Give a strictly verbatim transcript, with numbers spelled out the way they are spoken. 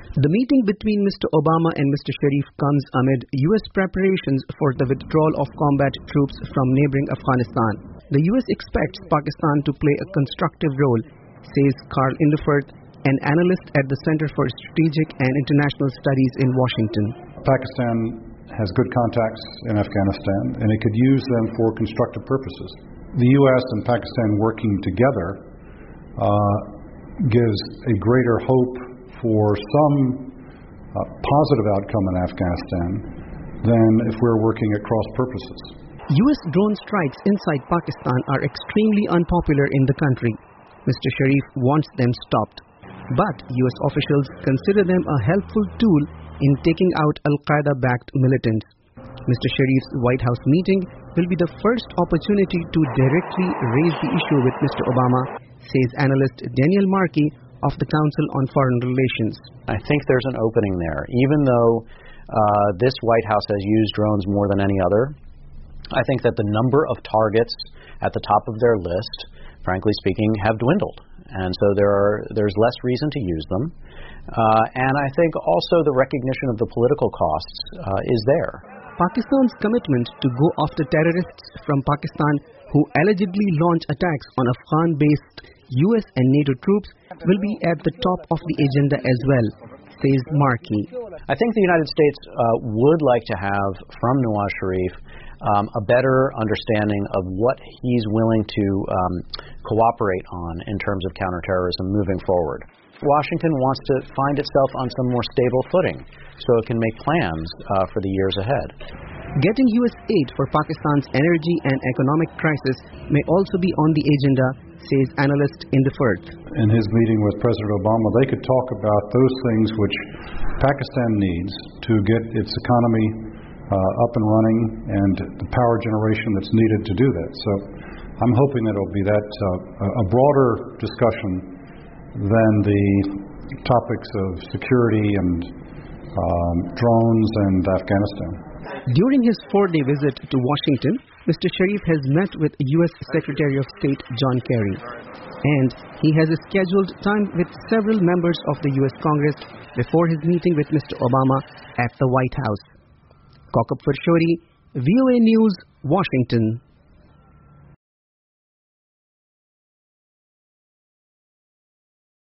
The meeting between Mister Obama and Mister Sharif comes amid U S preparations for the withdrawal of combat troops from neighboring Afghanistan. The U S expects Pakistan to play a constructive role, says Carl Inderfurth, an analyst at the Center for Strategic and International Studies in Washington. Pakistan has good contacts in Afghanistan, and it could use them for constructive purposes. The U S and Pakistan working together uh, gives a greater hope for some uh, positive outcome in Afghanistan than if we're working at cross purposes. U S drone strikes inside Pakistan are extremely unpopular in the country. Mister Sharif wants them stopped, but U S officials consider them a helpful tool in taking out Al-Qaeda-backed militants. Mister Sharif's White House meeting will be the first opportunity to directly raise the issue with Mister Obama, says analyst Daniel Markey of the Council on Foreign Relations. I think there's an opening there. Even though uh, this White House has used drones more than any other, I think that the number of targets at the top of their list, frankly speaking, have dwindled. And so there are there's less reason to use them. Uh, and I think also the recognition of the political costs uh, is there. Pakistan's commitment to go after terrorists from Pakistan who allegedly launch attacks on Afghan-based U S and NATO troops will be at the top of the agenda as well, says Markey. I think the United States uh, would like to have from Nawaz Sharif um, a better understanding of what he's willing to um, cooperate on in terms of counterterrorism moving forward. Washington wants to find itself on some more stable footing so it can make plans uh, for the years ahead. Getting U S aid for Pakistan's energy and economic crisis may also be on the agenda, says analyst Inderfurth. In his meeting with President Obama, they could talk about those things which Pakistan needs to get its economy uh, up and running and the power generation that's needed to do that. So I'm hoping that it'll be that uh, a broader discussion than the topics of security and um, drones and Afghanistan. During his four-day visit to Washington, Mister Sharif has met with U S Secretary of State John Kerry, and he has scheduled time with several members of the U S Congress before his meeting with Mister Obama at the White House. Kaukab Farshori, V O A News, Washington.